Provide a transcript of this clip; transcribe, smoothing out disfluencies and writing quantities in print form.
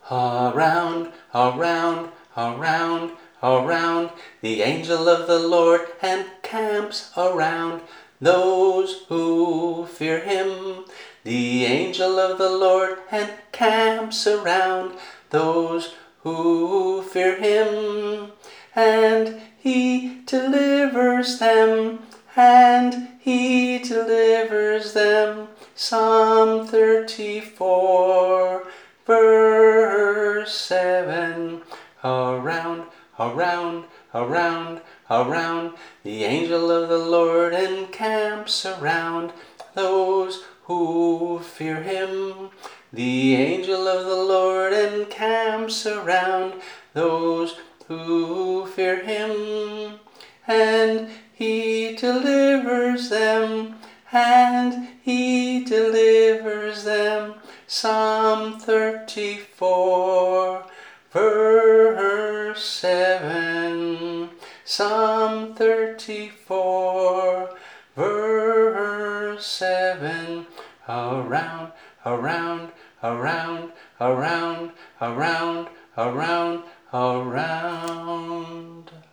Around, around, around, around, the angel of the Lord encamps around those who fear him. The angel of the Lord encamps around those who fear him. And he delivers them, and he delivers them. Psalm 34, verse 7. Around, around, around, around, the angel of the Lord encamps around those who fear him. The angel of the Lord encamps around those who fear him. And he delivers them, and he delivers them. Psalm 34, verse 7. Psalm 34, verse 7. Around, around, around, around, around, around, around.